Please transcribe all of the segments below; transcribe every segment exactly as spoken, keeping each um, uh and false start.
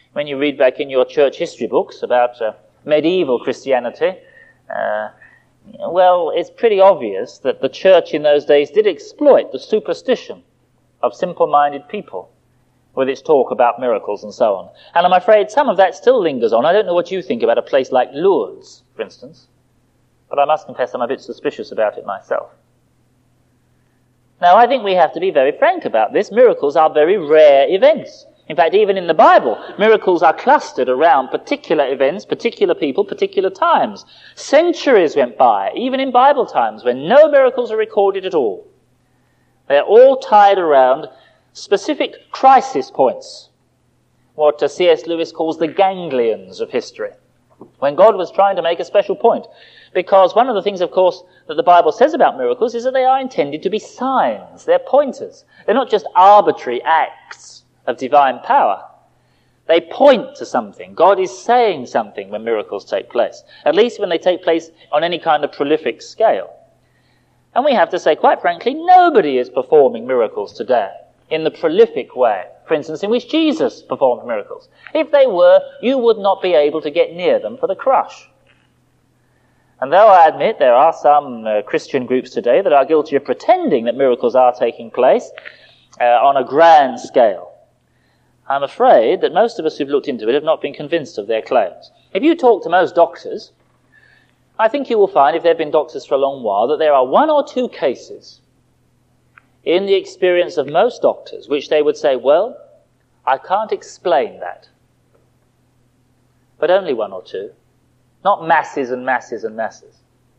When you read back in your church history books about uh, medieval Christianity, uh, well, it's pretty obvious that the church in those days did exploit the superstition of simple-minded people with its talk about miracles and so on. And I'm afraid some of that still lingers on. I don't know what you think about a place like Lourdes, for instance, but I must confess I'm a bit suspicious about it myself. Now, I think we have to be very frank about this. Miracles are very rare events. In fact, even in the Bible, miracles are clustered around particular events, particular people, particular times. Centuries went by, even in Bible times, when no miracles are recorded at all. They're all tied around specific crisis points, what uh, C S Lewis calls the ganglions of history, when God was trying to make a special point. Because one of the things, of course, that the Bible says about miracles is that they are intended to be signs. They're pointers. They're not just arbitrary acts of divine power. They point to something. God is saying something when miracles take place, at least when they take place on any kind of prolific scale. And we have to say, quite frankly, nobody is performing miracles today in the prolific way, for instance, in which Jesus performed miracles. If they were, you would not be able to get near them for the crush. And though I admit there are some uh, Christian groups today that are guilty of pretending that miracles are taking place uh, on a grand scale, I'm afraid that most of us who've looked into it have not been convinced of their claims. If you talk to most doctors, I think you will find, if they've been doctors for a long while, that there are one or two cases in the experience of most doctors which they would say, well, I can't explain that. But only one or two. Not masses and masses and masses.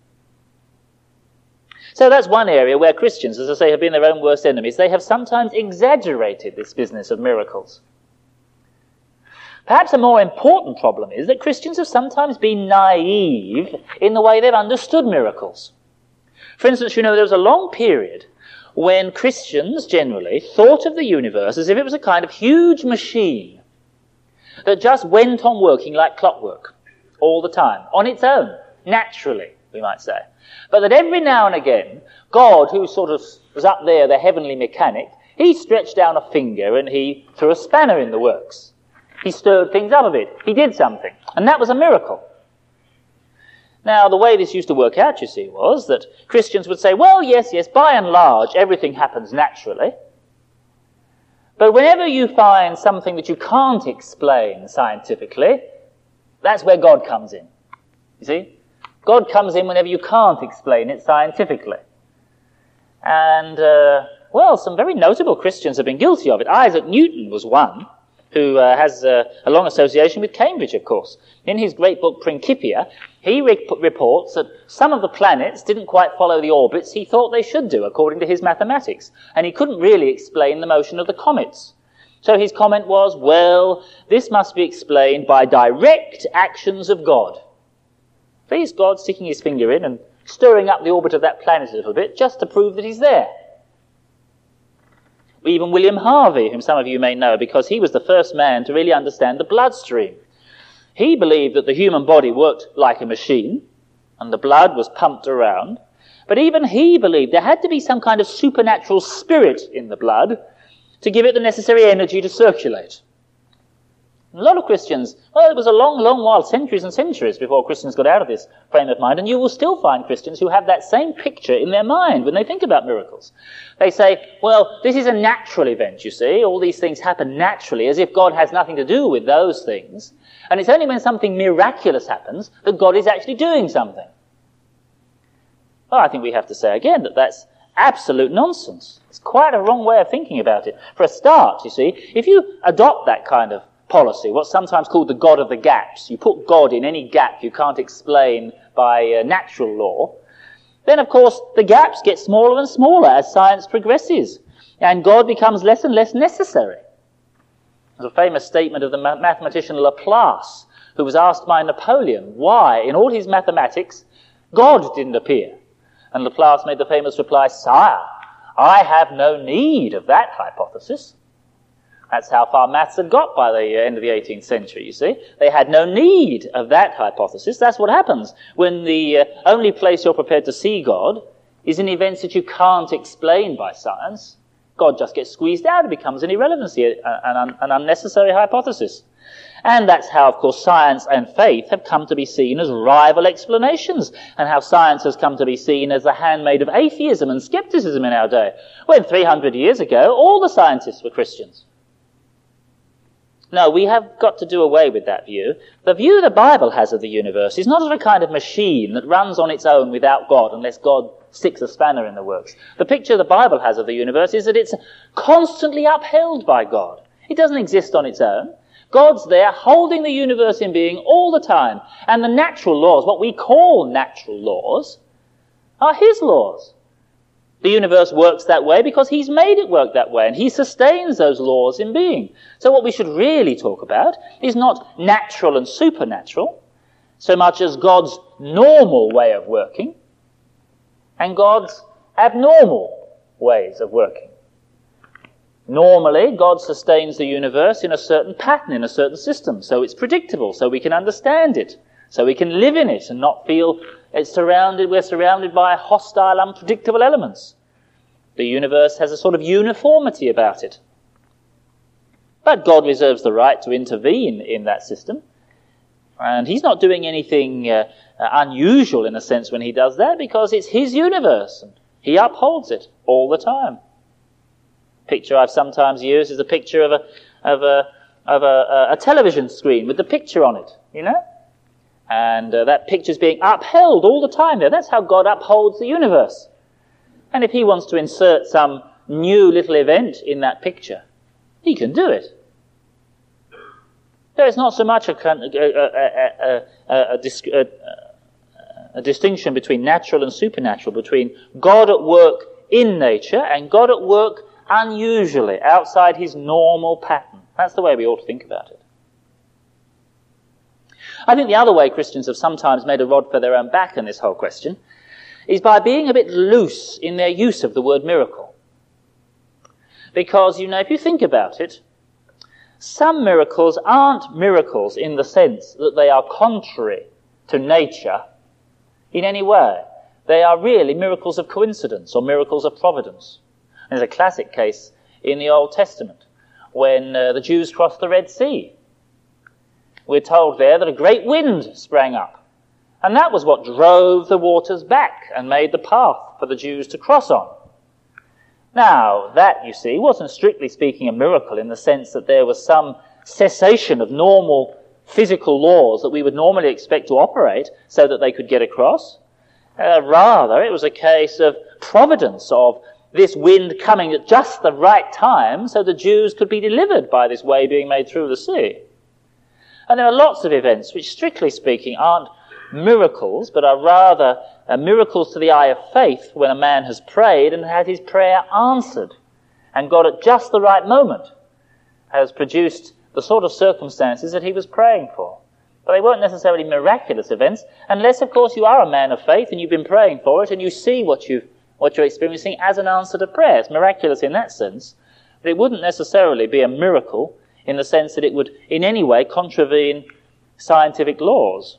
So that's one area where Christians, as I say, have been their own worst enemies. They have sometimes exaggerated this business of miracles. Perhaps a more important problem is that Christians have sometimes been naive in the way they've understood miracles. For instance, you know, there was a long period when Christians generally thought of the universe as if it was a kind of huge machine that just went on working like clockwork all the time, on its own, naturally, we might say. But that every now and again, God, who sort of was up there, the heavenly mechanic, he stretched down a finger and he threw a spanner in the works. He stirred things up a bit. He did something. And that was a miracle. Now, the way this used to work out, you see, was that Christians would say, well, yes, yes, by and large, everything happens naturally. But whenever you find something that you can't explain scientifically, that's where God comes in. You see? God comes in whenever you can't explain it scientifically. And, uh, well, some very notable Christians have been guilty of it. Isaac Newton was one, who uh, has uh, a long association with Cambridge, of course. In his great book, Principia, he re- reports that some of the planets didn't quite follow the orbits he thought they should do, according to his mathematics. And he couldn't really explain the motion of the comets. So his comment was, well, this must be explained by direct actions of God. Please, God sticking his finger in and stirring up the orbit of that planet a little bit, just to prove that he's there. Even William Harvey, whom some of you may know, because he was the first man to really understand the bloodstream. He believed that the human body worked like a machine, and the blood was pumped around. But even he believed there had to be some kind of supernatural spirit in the blood to give it the necessary energy to circulate. A lot of Christians, well, it was a long, long while, centuries and centuries before Christians got out of this frame of mind, and you will still find Christians who have that same picture in their mind when they think about miracles. They say, well, this is a natural event, you see. All these things happen naturally, as if God has nothing to do with those things. And it's only when something miraculous happens that God is actually doing something. Well, I think we have to say again that that's absolute nonsense. It's quite a wrong way of thinking about it. For a start, you see, if you adopt that kind of policy, what's sometimes called the God of the gaps, you put God in any gap you can't explain by uh, natural law, then of course the gaps get smaller and smaller as science progresses, and God becomes less and less necessary. There's a famous statement of the mathematician Laplace, who was asked by Napoleon why, in all his mathematics, God didn't appear. And Laplace made the famous reply, "Sire, I have no need of that hypothesis." That's how far maths had got by the end of the eighteenth century, you see. They had no need of that hypothesis. That's what happens when the uh, only place you're prepared to see God is in events that you can't explain by science. God just gets squeezed out. It becomes an irrelevancy, an, an, an unnecessary hypothesis. And that's how, of course, science and faith have come to be seen as rival explanations, and how science has come to be seen as the handmaid of atheism and skepticism in our day, when three hundred years ago all the scientists were Christians. No, we have got to do away with that view. The view the Bible has of the universe is not as a kind of machine that runs on its own without God, unless God sticks a spanner in the works. The picture the Bible has of the universe is that it's constantly upheld by God. It doesn't exist on its own. God's there holding the universe in being all the time. And the natural laws, what we call natural laws, are his laws. The universe works that way because he's made it work that way, and he sustains those laws in being. So what we should really talk about is not natural and supernatural, so much as God's normal way of working and God's abnormal ways of working. Normally, God sustains the universe in a certain pattern, in a certain system, so it's predictable, so we can understand it, so we can live in it and not feel it's surrounded, we're surrounded by hostile, unpredictable elements. The universe has a sort of uniformity about it. But God reserves the right to intervene in that system, and he's not doing anything uh, uh, unusual in a sense when he does that, because it's his universe, and he upholds it all the time. Picture I've sometimes used is a picture of a of a of a, a television screen with the picture on it, you know, and uh, that picture's being upheld all the time there. That's how God upholds the universe. And if he wants to insert some new little event in that picture, he can do it. There is not so much a, a, a, a, a, a distinction between natural and supernatural, between God at work in nature and God at work unusually, outside his normal pattern. That's the way we ought to think about it. I think the other way Christians have sometimes made a rod for their own back in this whole question is by being a bit loose in their use of the word miracle. Because, you know, if you think about it, some miracles aren't miracles in the sense that they are contrary to nature in any way. They are really miracles of coincidence or miracles of providence. There's a classic case in the Old Testament when uh, the Jews crossed the Red Sea. We're told there that a great wind sprang up, and that was what drove the waters back and made the path for the Jews to cross on. Now, that, you see, wasn't strictly speaking a miracle in the sense that there was some cessation of normal physical laws that we would normally expect to operate so that they could get across. Uh, rather, it was a case of providence, of this wind coming at just the right time so the Jews could be delivered by this way being made through the sea. And there are lots of events which, strictly speaking, aren't miracles, but are rather uh, miracles to the eye of faith when a man has prayed and had his prayer answered, and God at just the right moment has produced the sort of circumstances that he was praying for. But they weren't necessarily miraculous events, unless, of course, you are a man of faith and you've been praying for it and you see what you've what you're experiencing as an answer to prayer. It's miraculous in that sense, but it wouldn't necessarily be a miracle in the sense that it would in any way contravene scientific laws.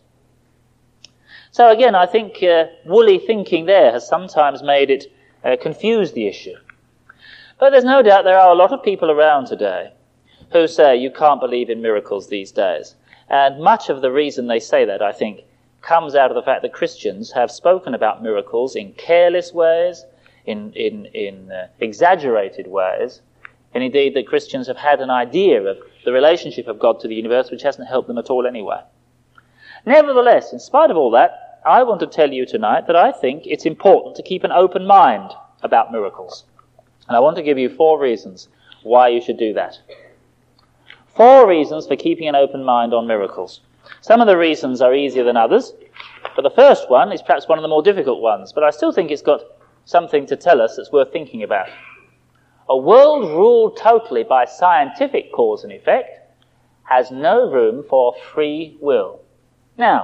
So again, I think uh, woolly thinking there has sometimes made it uh, confuse the issue. But there's no doubt there are a lot of people around today who say you can't believe in miracles these days. And much of the reason they say that, I think, comes out of the fact that Christians have spoken about miracles in careless ways, in in, in uh, exaggerated ways, and indeed that Christians have had an idea of the relationship of God to the universe which hasn't helped them at all anyway. Nevertheless, in spite of all that, I want to tell you tonight that I think it's important to keep an open mind about miracles. And I want to give you four reasons why you should do that. Four reasons for keeping an open mind on miracles. Some of the reasons are easier than others, but the first one is perhaps one of the more difficult ones, but I still think it's got something to tell us that's worth thinking about. A world ruled totally by scientific cause and effect has no room for free will. Now,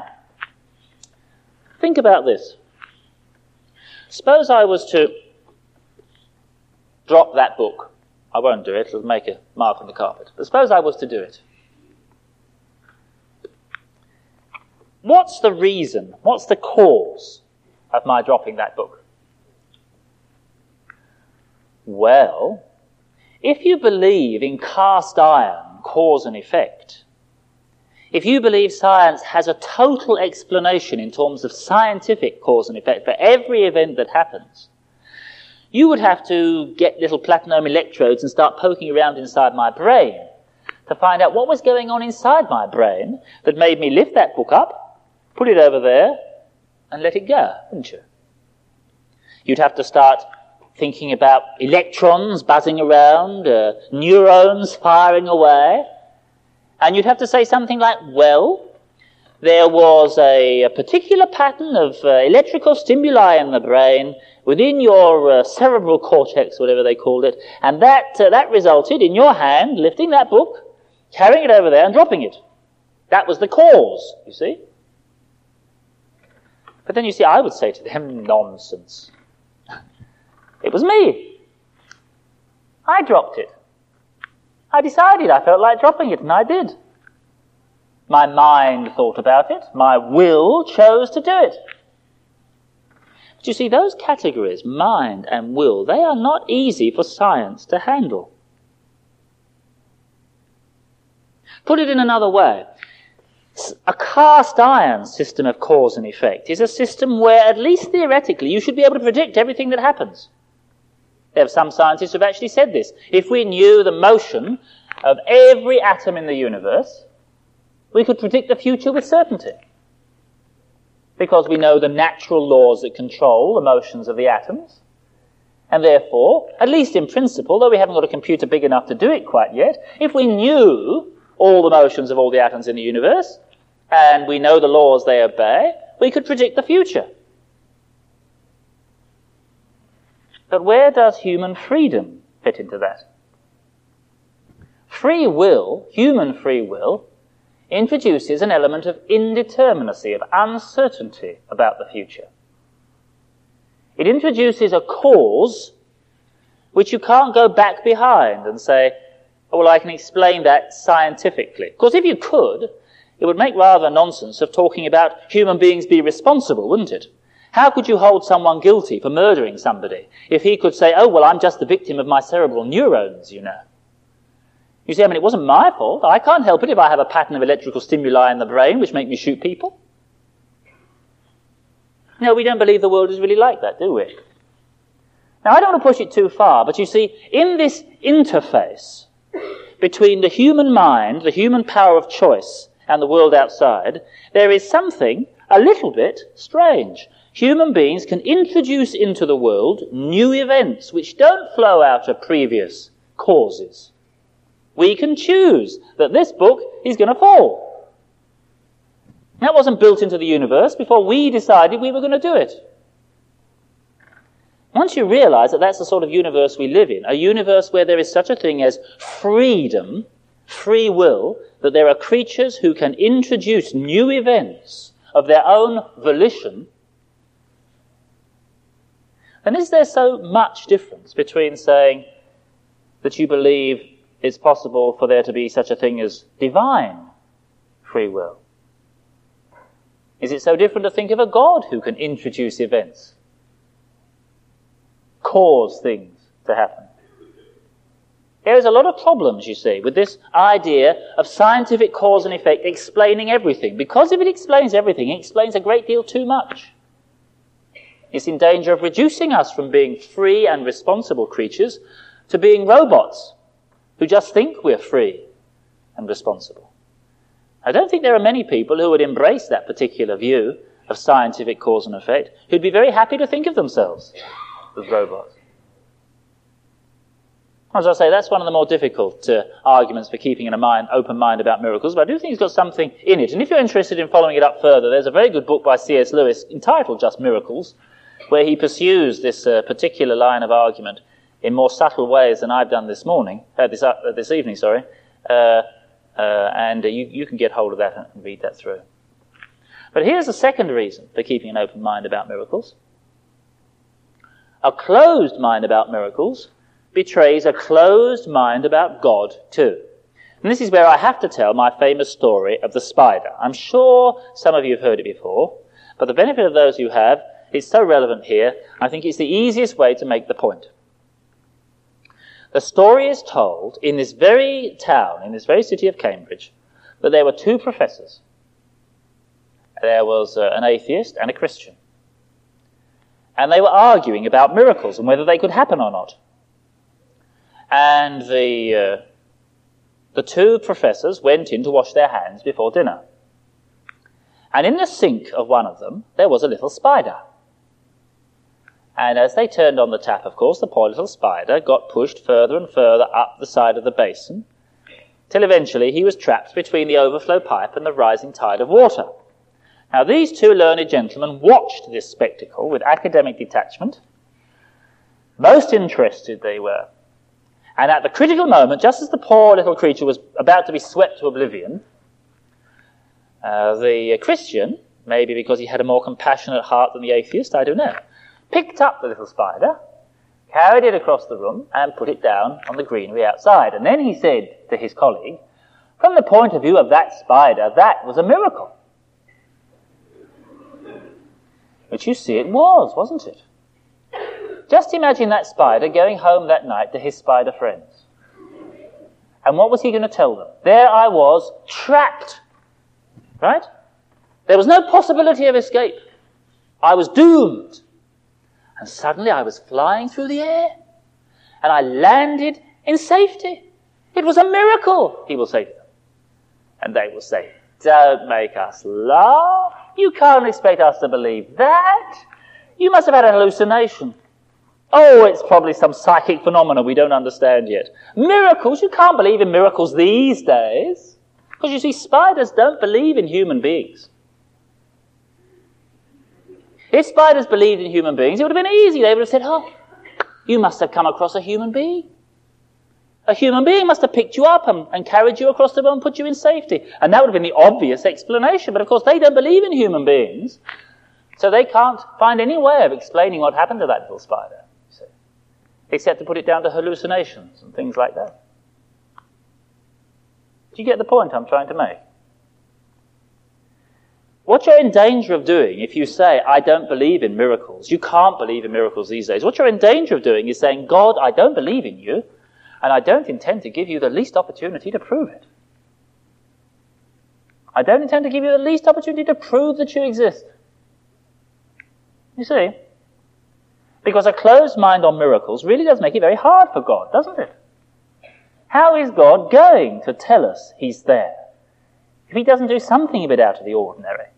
think about this. Suppose I was to drop that book. I won't do it, it'll make a mark on the carpet. But suppose I was to do it. What's the reason, what's the cause of my dropping that book? Well, if you believe in cast iron, cause and effect, If you believe science has a total explanation in terms of scientific cause and effect for every event that happens, you would have to get little platinum electrodes and start poking around inside my brain to find out what was going on inside my brain that made me lift that book up, put it over there, and let it go, wouldn't you? You'd have to start thinking about electrons buzzing around, uh, neurons firing away, and you'd have to say something like, well, there was a, a particular pattern of uh, electrical stimuli in the brain within your uh, cerebral cortex, whatever they called it, and that uh, that resulted in your hand lifting that book, carrying it over there and dropping it. That was the cause, you see. But then you see, I would say to them, nonsense. It was me. I dropped it. I decided I felt like dropping it, and I did. My mind thought about it. My will chose to do it. But you see, those categories, mind and will, they are not easy for science to handle. Put it in another way. A cast iron system of cause and effect is a system where, at least theoretically, you should be able to predict everything that happens. There are some scientists who have actually said this. If we knew the motion of every atom in the universe, we could predict the future with certainty. Because we know the natural laws that control the motions of the atoms. And therefore, at least in principle, though we haven't got a computer big enough to do it quite yet, if we knew all the motions of all the atoms in the universe, and we know the laws they obey, we could predict the future. But where does human freedom fit into that? Free will, human free will, introduces an element of indeterminacy, of uncertainty about the future. It introduces a cause which you can't go back behind and say, oh, well, I can explain that scientifically. Of course, if you could, it would make rather nonsense of talking about human beings be responsible, wouldn't it? How could you hold someone guilty for murdering somebody if he could say, oh, well, I'm just the victim of my cerebral neurons, you know? You see, I mean, it wasn't my fault. I can't help it if I have a pattern of electrical stimuli in the brain which make me shoot people. No, we don't believe the world is really like that, do we? Now, I don't want to push it too far, but you see, in this interface between the human mind, the human power of choice, and the world outside, there is something a little bit strange. Human beings can introduce into the world new events which don't flow out of previous causes. We can choose that this book is going to fall. That wasn't built into the universe before we decided we were going to do it. Once you realize that that's the sort of universe we live in, a universe where there is such a thing as freedom, free will, that there are creatures who can introduce new events of their own volition, then is there so much difference between saying that you believe it's possible for there to be such a thing as divine free will? Is it so different to think of a God who can introduce events, cause things to happen? There is a lot of problems, you see, with this idea of scientific cause and effect explaining everything. Because if it explains everything, it explains a great deal too much. It's in danger of reducing us from being free and responsible creatures to being robots who just think we're free and responsible. I don't think there are many people who would embrace that particular view of scientific cause and effect who'd be very happy to think of themselves as robots. As I say, that's one of the more difficult uh, arguments for keeping an mind, open mind about miracles, but I do think it's got something in it. And if you're interested in following it up further, there's a very good book by C S Lewis entitled Just Miracles, where he pursues this uh, particular line of argument in more subtle ways than I've done this morning, uh, this, uh, this evening, sorry, uh, uh, and uh, you, you can get hold of that and read that through. But here's a second reason for keeping an open mind about miracles. A closed mind about miracles betrays a closed mind about God too. And this is where I have to tell my famous story of the spider. I'm sure some of you have heard it before, but the benefit of those who have, it's so relevant here, I think it's the easiest way to make the point. The story is told in this very town, in this very city of Cambridge, that there were two professors. There was uh, an atheist and a Christian. And they were arguing about miracles and whether they could happen or not. And the, uh, the two professors went in to wash their hands before dinner. And in the sink of one of them, there was a little spider. And as they turned on the tap, of course, the poor little spider got pushed further and further up the side of the basin, till eventually he was trapped between the overflow pipe and the rising tide of water. Now, these two learned gentlemen watched this spectacle with academic detachment. Most interested they were. And at the critical moment, just as the poor little creature was about to be swept to oblivion, uh, the Christian, maybe because he had a more compassionate heart than the atheist, I don't know, picked up the little spider, carried it across the room, and put it down on the greenery outside. And then he said to his colleague, from the point of view of that spider, that was a miracle. Which you see it was, wasn't it? Just imagine that spider going home that night to his spider friends. And what was he going to tell them? There I was, trapped. Right? There was no possibility of escape. I was doomed. And suddenly I was flying through the air. And I landed in safety. It was a miracle, he will say to them. And they will say, don't make us laugh. You can't expect us to believe that. You must have had a hallucination. Oh, it's probably some psychic phenomena we don't understand yet. Miracles? You can't believe in miracles these days. Because you see, spiders don't believe in human beings. If spiders believed in human beings, it would have been easy. They would have said, oh, you must have come across a human being. A human being must have picked you up and, and carried you across the room and put you in safety. And that would have been the obvious explanation. But of course, they don't believe in human beings. So they can't find any way of explaining what happened to that little spider, you see, except to put it down to hallucinations and things like that. Do you get the point I'm trying to make? What you're in danger of doing if you say, I don't believe in miracles, you can't believe in miracles these days, what you're in danger of doing is saying, God, I don't believe in you, and I don't intend to give you the least opportunity to prove it. I don't intend to give you the least opportunity to prove that you exist. You see? Because a closed mind on miracles really does make it very hard for God, doesn't it? How is God going to tell us he's there if he doesn't do something a bit out of the ordinary?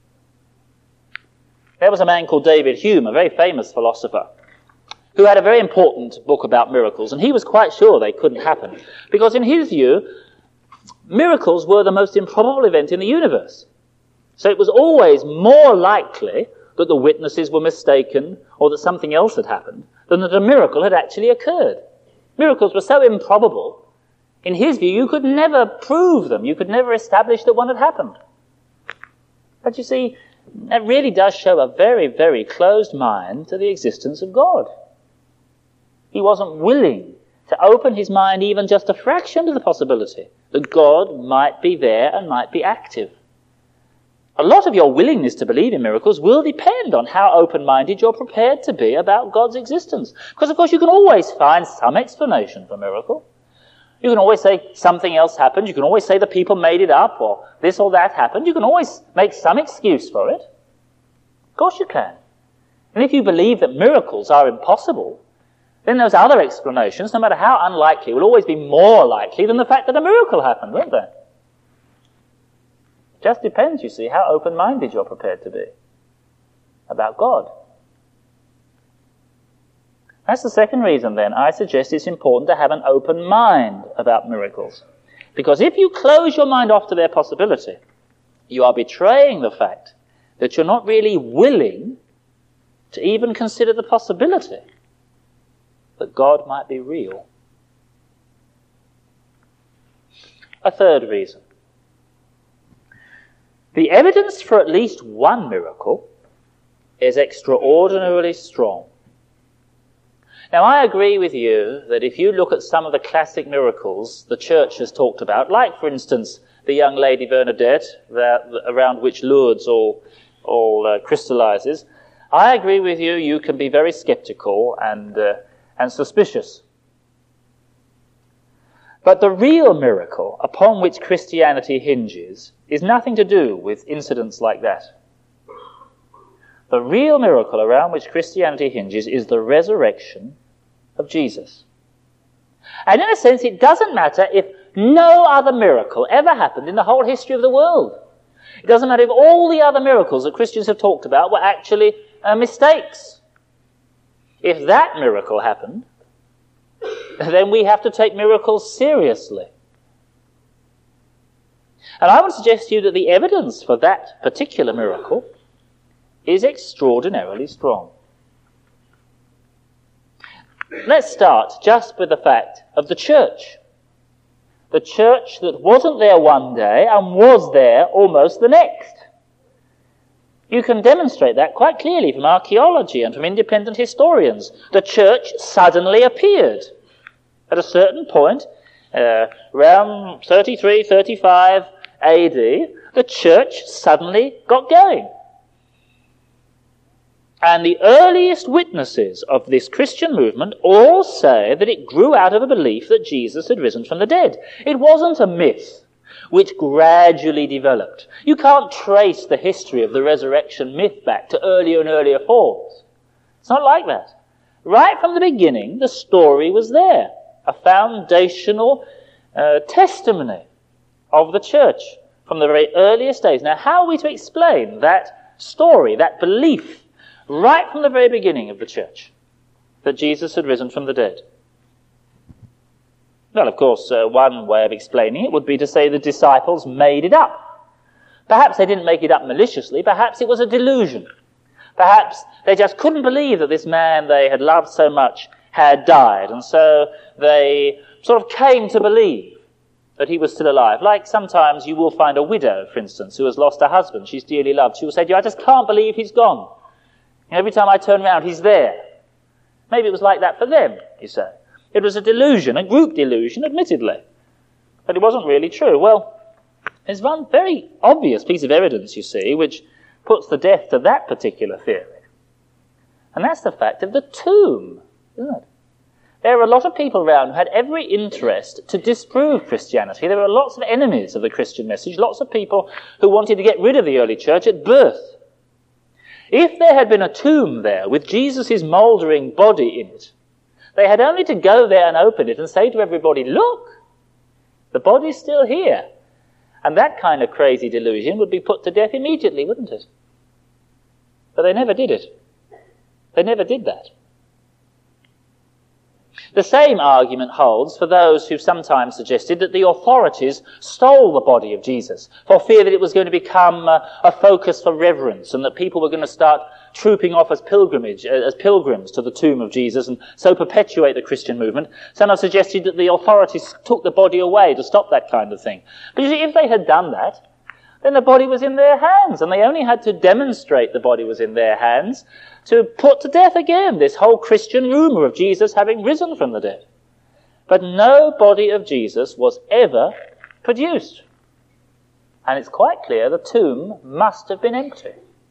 There was a man called David Hume, a very famous philosopher, who had a very important book about miracles, and he was quite sure they couldn't happen, because in his view, miracles were the most improbable event in the universe. So it was always more likely that the witnesses were mistaken or that something else had happened than that a miracle had actually occurred. Miracles were so improbable, in his view, you could never prove them. You could never establish that one had happened. But you see, that really does show a very, very closed mind to the existence of God. He wasn't willing to open his mind even just a fraction to the possibility that God might be there and might be active. A lot of your willingness to believe in miracles will depend on how open-minded you're prepared to be about God's existence. Because, of course, you can always find some explanation for a miracle. You can always say something else happened. You can always say the people made it up, or this or that happened. You can always make some excuse for it. Of course you can. And if you believe that miracles are impossible, then those other explanations, no matter how unlikely, will always be more likely than the fact that a miracle happened, won't they? It just depends, you see, how open-minded you're prepared to be about God. That's the second reason, then, I suggest it's important to have an open mind about miracles. Because if you close your mind off to their possibility, you are betraying the fact that you're not really willing to even consider the possibility that God might be real. A third reason. The evidence for at least one miracle is extraordinarily strong. Now, I agree with you that if you look at some of the classic miracles the church has talked about, like, for instance, the young lady Bernadette, that, around which Lourdes all, all uh, crystallizes, I agree with you, you can be very skeptical and, uh, and suspicious. But the real miracle upon which Christianity hinges is nothing to do with incidents like that. The real miracle around which Christianity hinges is the resurrection of Jesus. And in a sense, it doesn't matter if no other miracle ever happened in the whole history of the world. It doesn't matter if all the other miracles that Christians have talked about were actually uh, mistakes. If that miracle happened, then we have to take miracles seriously. And I would suggest to you that the evidence for that particular miracle is extraordinarily strong. Let's start just with the fact of the church. The church that wasn't there one day and was there almost the next. You can demonstrate that quite clearly from archaeology and from independent historians. The church suddenly appeared. At a certain point, uh, around thirty-three, thirty-five A D, the church suddenly got going. And the earliest witnesses of this Christian movement all say that it grew out of a belief that Jesus had risen from the dead. It wasn't a myth which gradually developed. You can't trace the history of the resurrection myth back to earlier and earlier forms. It's not like that. Right from the beginning, the story was there. A foundational uh, testimony of the church from the very earliest days. Now, how are we to explain that story, that belief, right from the very beginning of the church, that Jesus had risen from the dead? Well, of course, uh, one way of explaining it would be to say the disciples made it up. Perhaps they didn't make it up maliciously. Perhaps it was a delusion. Perhaps they just couldn't believe that this man they had loved so much had died, and so they sort of came to believe that he was still alive. Like sometimes you will find a widow, for instance, who has lost her husband she's dearly loved. She will say to you, I just can't believe he's gone. And every time I turn around, he's there. Maybe it was like that for them, you say. It was a delusion, a group delusion, admittedly. But it wasn't really true. Well, there's one very obvious piece of evidence, you see, which puts the death to that particular theory. And that's the fact of the tomb, isn't it? There were a lot of people around who had every interest to disprove Christianity. There were lots of enemies of the Christian message, lots of people who wanted to get rid of the early church at birth. If there had been a tomb there with Jesus' mouldering body in it, they had only to go there and open it and say to everybody, look, the body's still here. And that kind of crazy delusion would be put to death immediately, wouldn't it? But they never did it. They never did that. The same argument holds for those who've sometimes suggested that the authorities stole the body of Jesus for fear that it was going to become a, a focus for reverence and that people were going to start trooping off as pilgrimage, as pilgrims to the tomb of Jesus and so perpetuate the Christian movement. Some have suggested that the authorities took the body away to stop that kind of thing. But you see, if they had done that, then the body was in their hands, and they only had to demonstrate the body was in their hands to put to death again this whole Christian rumour of Jesus having risen from the dead. But no body of Jesus was ever produced. And it's quite clear the tomb must have been empty.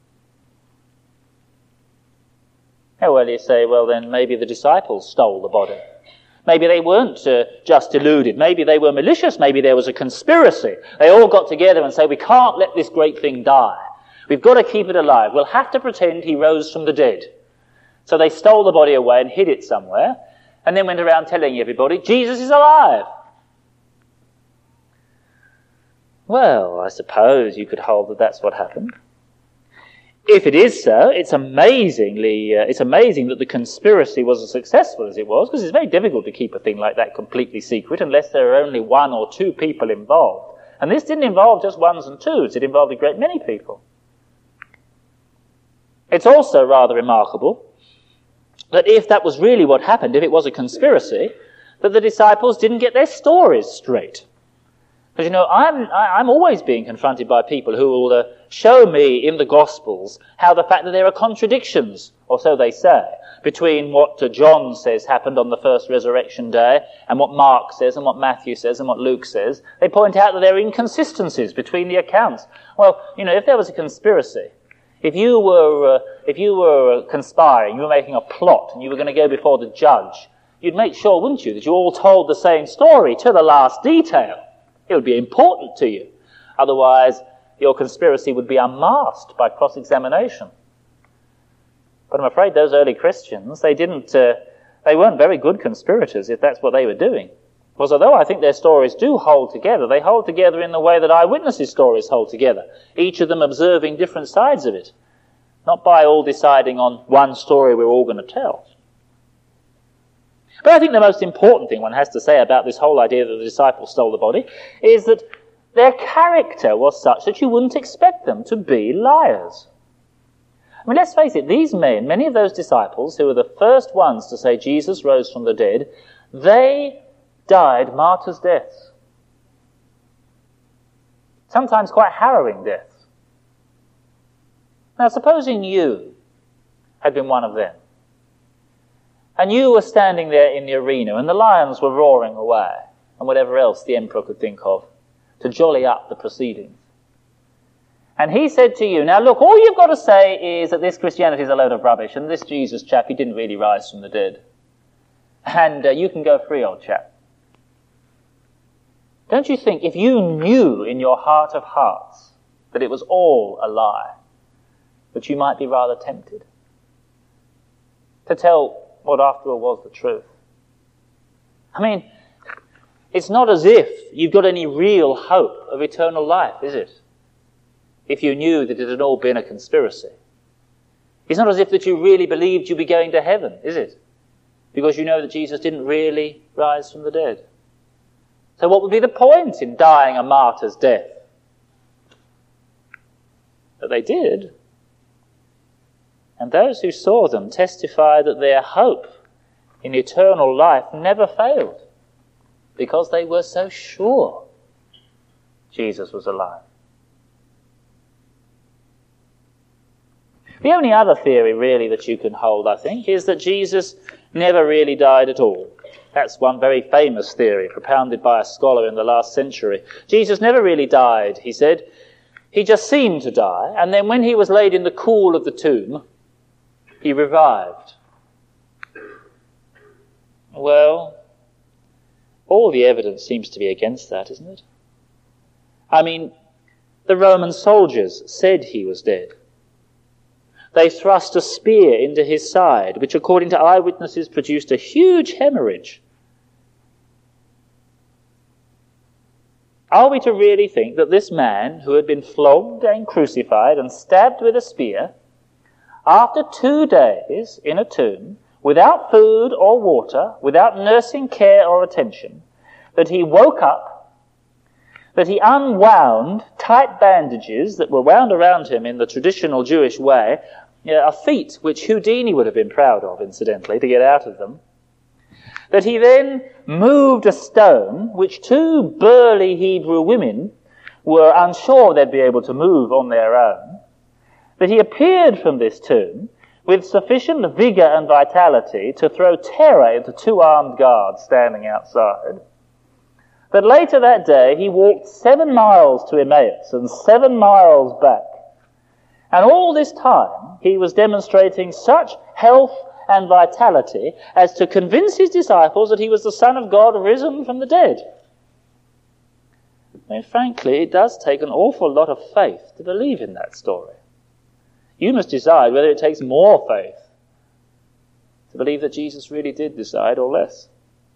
Now, well, you say, well, then maybe the disciples stole the body. Maybe they weren't uh, just deluded. Maybe they were malicious. Maybe there was a conspiracy. They all got together and said, we can't let this great thing die. We've got to keep it alive. We'll have to pretend he rose from the dead. So they stole the body away and hid it somewhere, and then went around telling everybody, Jesus is alive. Well, I suppose you could hold that that's what happened. If it is so, it's amazingly, uh, it's amazing that the conspiracy was as successful as it was, because it's very difficult to keep a thing like that completely secret unless there are only one or two people involved. And this didn't involve just ones and twos, it involved a great many people. It's also rather remarkable that if that was really what happened, if it was a conspiracy, that the disciples didn't get their stories straight. Because, you know, I'm, I'm always being confronted by people who will uh, show me in the Gospels how the fact that there are contradictions, or so they say, between what uh, John says happened on the first resurrection day and what Mark says and what Matthew says and what Luke says. They point out that there are inconsistencies between the accounts. Well, you know, if there was a conspiracy, if you were, uh, if you were conspiring, you were making a plot and you were going to go before the judge, you'd make sure, wouldn't you, that you all told the same story to the last detail. It would be important to you. Otherwise, your conspiracy would be unmasked by cross-examination. But I'm afraid those early Christians, they didn't, uh, they weren't very good conspirators if that's what they were doing. Because although I think their stories do hold together, they hold together in the way that eyewitnesses' stories hold together, each of them observing different sides of it, not by all deciding on one story we're all going to tell. But I think the most important thing one has to say about this whole idea that the disciples stole the body is that their character was such that you wouldn't expect them to be liars. I mean, let's face it, these men, many of those disciples who were the first ones to say Jesus rose from the dead, they died martyrs' deaths. Sometimes quite harrowing deaths. Now, supposing you had been one of them, and you were standing there in the arena, and the lions were roaring away, and whatever else the emperor could think of, to jolly up the proceedings. And he said to you, now look, all you've got to say is that this Christianity is a load of rubbish, and this Jesus chap, he didn't really rise from the dead. And uh, you can go free, old chap. Don't you think, if you knew in your heart of hearts that it was all a lie, that you might be rather tempted to tell what after all was the truth? I mean, it's not as if you've got any real hope of eternal life, is it? If you knew that it had all been a conspiracy. It's not as if that you really believed you'd be going to heaven, is it? Because you know that Jesus didn't really rise from the dead. So what would be the point in dying a martyr's death? But they did. And those who saw them testify that their hope in eternal life never failed, because they were so sure Jesus was alive. The only other theory, really, that you can hold, I think, is that Jesus never really died at all. That's one very famous theory propounded by a scholar in the last century. Jesus never really died, he said. He just seemed to die, and then when he was laid in the cool of the tomb, he revived. Well, all the evidence seems to be against that, isn't it? I mean, the Roman soldiers said he was dead. They thrust a spear into his side, which according to eyewitnesses produced a huge hemorrhage. Are we to really think that this man, who had been flogged and crucified and stabbed with a spear, after two days in a tomb, without food or water, without nursing care or attention, that he woke up, that he unwound tight bandages that were wound around him in the traditional Jewish way, a feat which Houdini would have been proud of, incidentally, to get out of them, that he then moved a stone which two burly Hebrew women were unsure they'd be able to move on their own, that he appeared from this tomb with sufficient vigour and vitality to throw terror into two armed guards standing outside, that later that day he walked seven miles to Emmaus and seven miles back. And all this time he was demonstrating such health and vitality as to convince his disciples that he was the Son of God risen from the dead. I mean, frankly, it does take an awful lot of faith to believe in that story. You must decide whether it takes more faith to believe that Jesus really did decide, or less.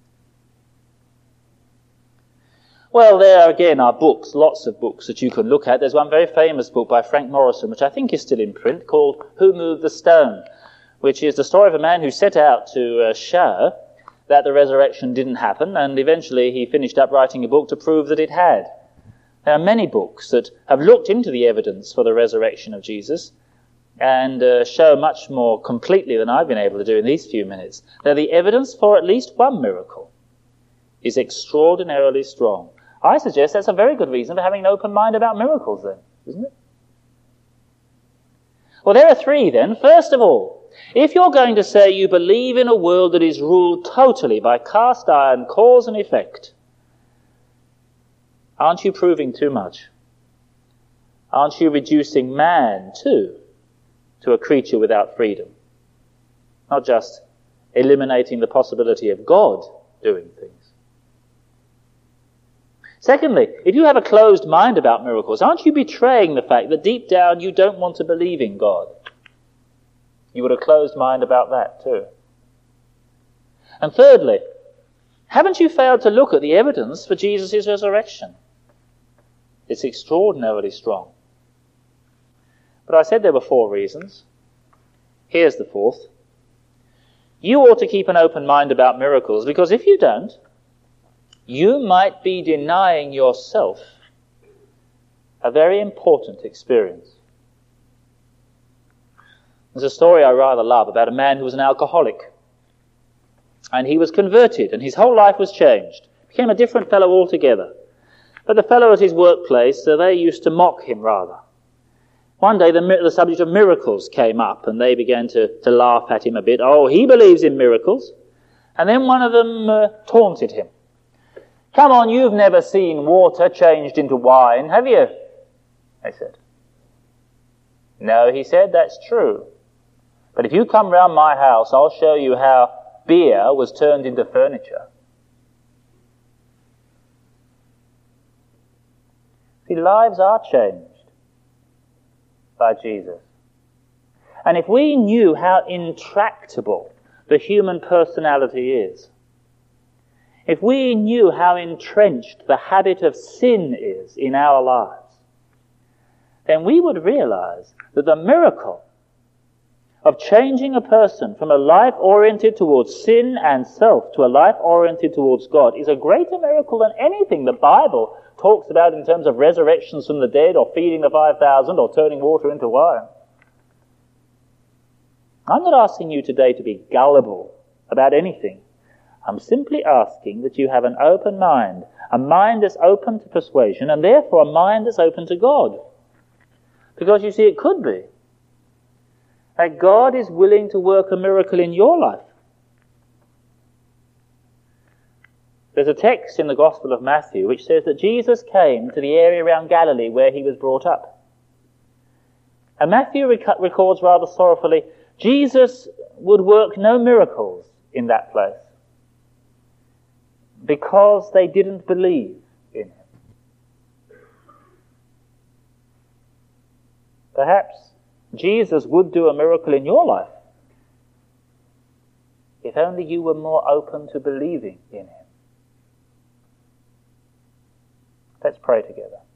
Well, there again are books, lots of books that you can look at. There's one very famous book by Frank Morison, which I think is still in print, called Who Moved the Stone?, which is the story of a man who set out to uh, show that the resurrection didn't happen, and eventually he finished up writing a book to prove that it had. There are many books that have looked into the evidence for the resurrection of Jesus and uh, show much more completely than I've been able to do in these few minutes that the evidence for at least one miracle is extraordinarily strong. I suggest that's a very good reason for having an open mind about miracles then, isn't it? Well, there are three then. First of all, if you're going to say you believe in a world that is ruled totally by cast iron cause and effect, aren't you proving too much? Aren't you reducing man, too, to a creature without freedom? Not just eliminating the possibility of God doing things. Secondly, if you have a closed mind about miracles, aren't you betraying the fact that deep down you don't want to believe in God? You got a closed mind about that too. And thirdly, haven't you failed to look at the evidence for Jesus' resurrection? It's extraordinarily strong. But I said there were four reasons. Here's the fourth. You ought to keep an open mind about miracles, because if you don't, you might be denying yourself a very important experience. There's a story I rather love about a man who was an alcoholic. And he was converted, and his whole life was changed. Became a different fellow altogether. But the fellow at his workplace, so they used to mock him rather. One day the, the subject of miracles came up, and they began to, to laugh at him a bit. Oh, he believes in miracles. And then one of them uh, taunted him. Come on, you've never seen water changed into wine, have you? They said. No, he said, that's true. But if you come round my house, I'll show you how beer was turned into furniture. See, lives are changed by Jesus. And if we knew how intractable the human personality is, if we knew how entrenched the habit of sin is in our lives, then we would realize that the miracle of changing a person from a life oriented towards sin and self to a life oriented towards God is a greater miracle than anything the Bible talks about in terms of resurrections from the dead, or feeding the five thousand, or turning water into wine. I'm not asking you today to be gullible about anything. I'm simply asking that you have an open mind, a mind that's open to persuasion, and therefore a mind that's open to God. Because you see, it could be that God is willing to work a miracle in your life. There's a text in the Gospel of Matthew which says that Jesus came to the area around Galilee where he was brought up. And Matthew rec- records rather sorrowfully, Jesus would work no miracles in that place because they didn't believe in him. Perhaps Jesus would do a miracle in your life if only you were more open to believing in him. Let's pray together.